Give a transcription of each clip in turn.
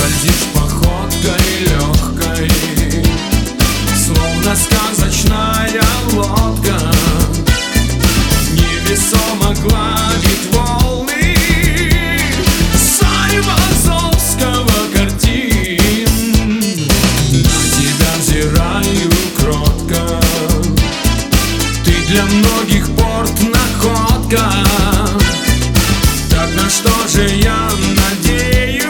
Скользишь походкой легкой, словно сказочная лодка, невесомо гладит волны Айвазовского картин. На тебя взираю кротко, ты для многих порт-находка. Так на что же я надеюсь?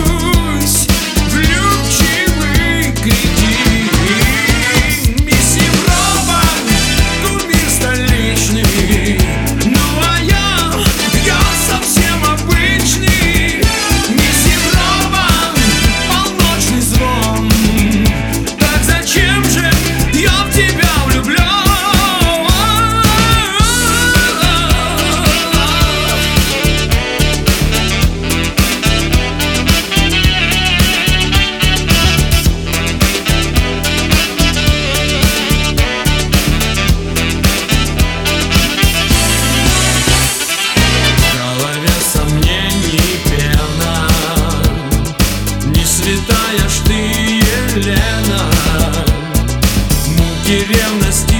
Влюбчивый кретин. Мисс Европа, кумир столичный, ну а я совсем обычный. Мисс Европа, полночный звон. Так зачем же я в тебя влюблен? Святая ж ты, Елена, муки ревности